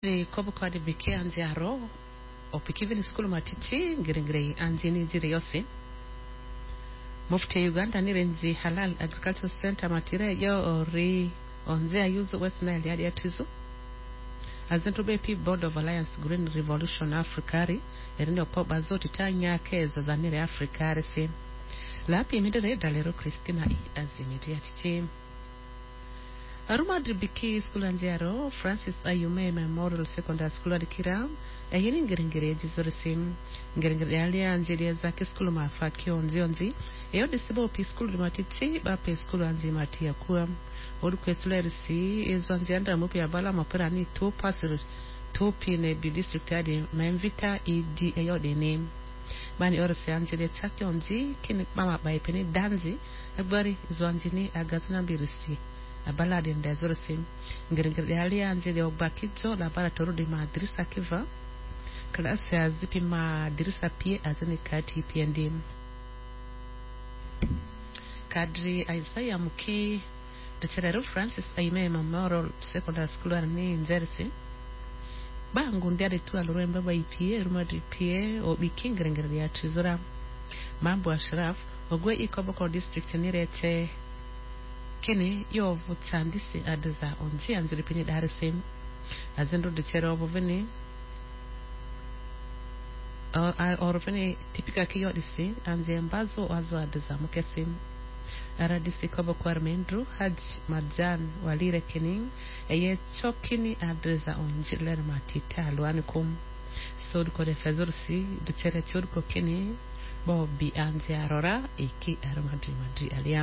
Kobo kwa dibike anzi aro opikivini skulu matiti ngirengirei anzi ni jiri yose mufti Uganda nirenzi halal agricultural center matire yo ori onzea yuzu West Nile yadi ya tizu azentu bepi Board of Alliance Green Revolution Afrikari erinde opoba zote tanya keza za nire Afrikari si lapi midere dalero Christina azimidi atichi Aruma dribiki skulu anziaro Francis Ayume Memorial Secondary School adikira yini ngiringire jizorisim ngiringire alia anzilia zake skulu mafaki onzi eyo disibo pi skulu matiti ba pe skulu anzi matia kuwa odu kwesulerisi ezo anzianda mupi abala mapera ni to pasir to pine bi district adi memvita edi eyo de name bani orse anzilia chaki onzi kini mama baipeni danzi agbari zo anzini agazina birisi abala de ndazorosim ngiringire alia anzilia obakijo la bara torudi maadrisa kiva klasi azipi maadrisa pie azini kati pie ndim kadri Isaiah Muki Dr. Francis Ayume Memorial Secondary School ni nzerisi bangu ndiade tu aluremba ba ipie rumadi pie obikingirengere ya tizura mambo ashraf ogwe ikoboko district nirete kini yo vutsandisi adaza onzi anziripini daresim azendo Dr. Oboveni orveni tipika kiyo disi anzi ambazo wazo adaza mukesim aradisi kobo kwa Armendru Haj Marjan walire kining eye chokini adreza onjiler matita alwani kum sod ko de fezursi de tere chod ko kini bo bi anzi arora iki armadri madri alia